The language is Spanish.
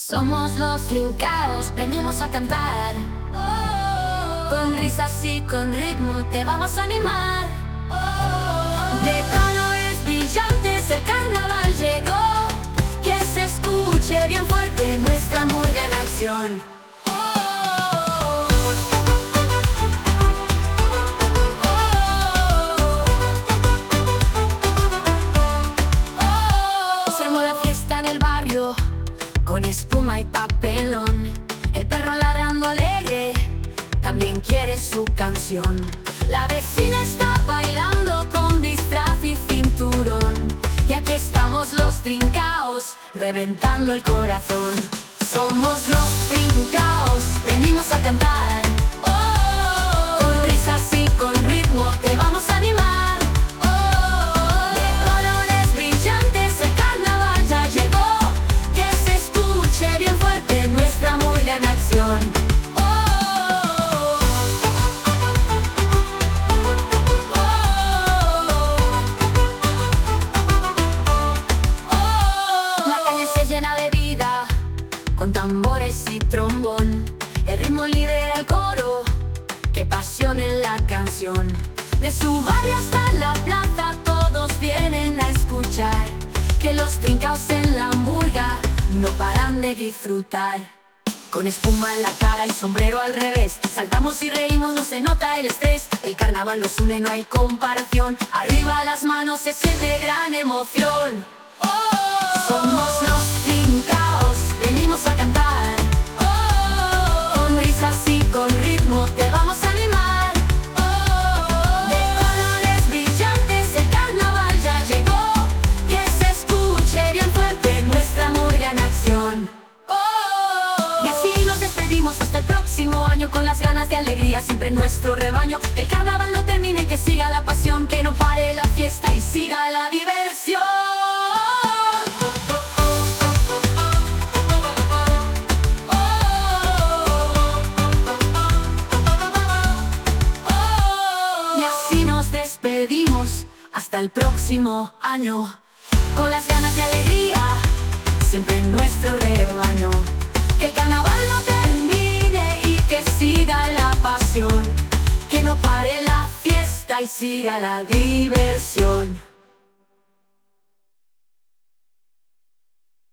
Somos los trincaos, venimos a cantar. Con risas y con ritmo te vamos a animar. De colores brillantes el carnaval llegó. Que se escuche bien fuerte nuestra murga en acción. Hacemos la fiesta en el barrio con espuma y papelón. El perro ladrando alegre también quiere su canción. La vecina está bailando con disfraz y cinturón. Y aquí estamos los trincaos, reventando el corazón. Somos los trincaos, venimos a cantar. Con risas y con ritmo te vamos a animar. De colores brillantes el carnaval ya llegó. Que se escuche bien fuerte nuestra murga en acción. Llena de vida, con tambores y trombón. El ritmo lidera el coro, qué pasión en la canción. De su barrio hasta la plaza todos vienen a escuchar. Que los trincaos en la murga no paran de disfrutar. Con espuma en la cara y sombrero al revés, saltamos y reímos, no se nota el estrés. El carnaval nos une, no hay comparación. Arriba las manos, se siente gran emoción. Somos los trincaos, venimos a cantar. Con risas y con ritmo te vamos a animar. De colores brillantes el carnaval ya llegó. Que se escuche bien fuerte nuestra murga en acción. Y así nos despedimos hasta el próximo año, con las ganas de alegría siempre en nuestro rebaño. Que el carnaval no termine, que siga la pasión, que no pare la fiesta y siga la diversión. Despedimos hasta el próximo año, con las ganas de alegría siempre en nuestro rebaño. Que el carnaval no termine y que siga la pasión, que no pare la fiesta y siga la diversión.